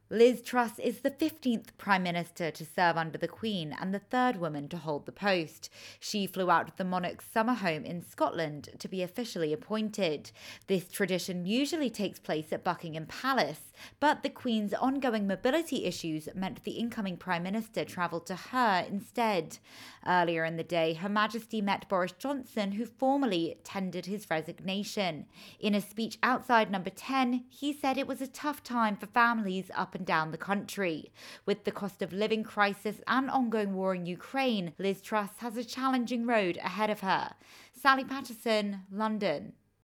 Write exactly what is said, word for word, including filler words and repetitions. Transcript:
Liz Truss is the fifteenth Prime Minister to serve under the Queen and the third woman to hold the post. She flew out of the monarch's summer home in Scotland to be officially appointed. This tradition usually takes place at Buckingham Palace, but the Queen's ongoing mobility issues meant the incoming Prime Minister travelled to her instead. Earlier in the day, Her Majesty met Boris Johnson, who formally tendered his resignation. In a speech outside Number ten, he said it was a tough time for families up and down the country. With the cost of living crisis and ongoing war in Ukraine, Liz Truss has a challenging road ahead of her. Sally Patterson, London.